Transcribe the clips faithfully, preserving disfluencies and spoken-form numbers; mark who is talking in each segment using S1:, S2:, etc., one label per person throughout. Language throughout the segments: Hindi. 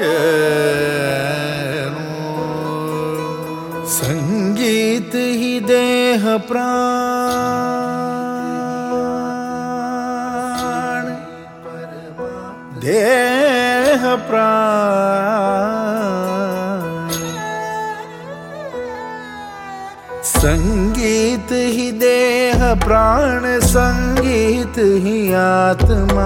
S1: संगीत ही देह प्राण, देह प्राण। संगीत ही देह प्राण, संगीत ही आत्मा।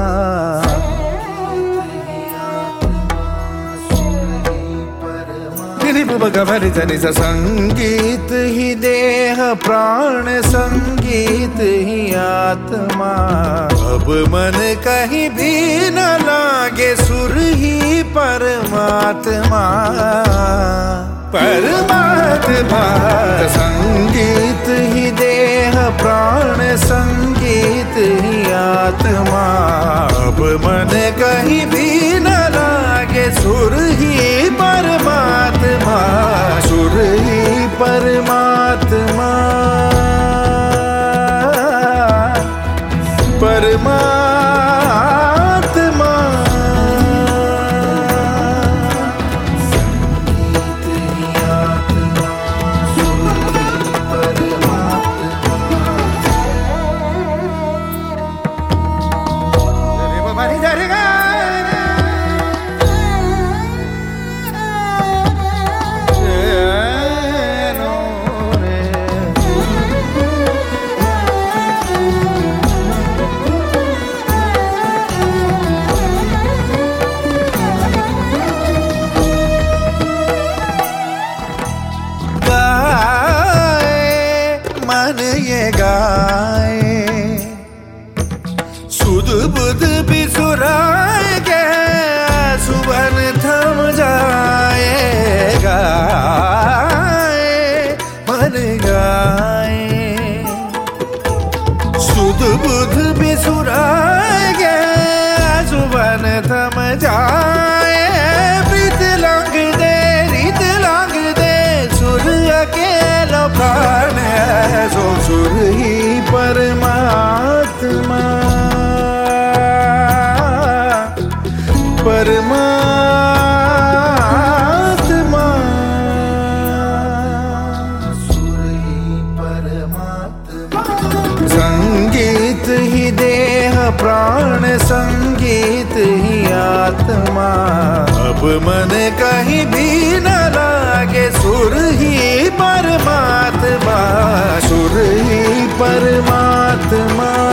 S1: संगीत ही देह प्राण, संगीत ही आत्मा। अब मन कहीं भी न लागे, सुर ही परमात्मा, परमात्मा। संगीत ही देह प्राण, संगीत ही आत्मा। अब मन कहीं भी न लागे, सुर ही परमात्मा, सुर ही परमात्मा, परमात्मा। मन ये गाए, सुध बुध बिसुराएगा, सुबन थम जाएगा। मन गाए, सुध बुध बिसुराएगा, सुबन थम जाए। प्रीत लंग दे, रीत लंग दे, सुर अकेलो प्राण है, सो सुर ही परमात्मा, परमात्मा। सुर ही परमात्मा। संगीत ही देह प्राण, संगीत ही आत्मा। अब मन कहीं भी न लागे, सुर ही परमात्मा, सुर ही परमात्मा।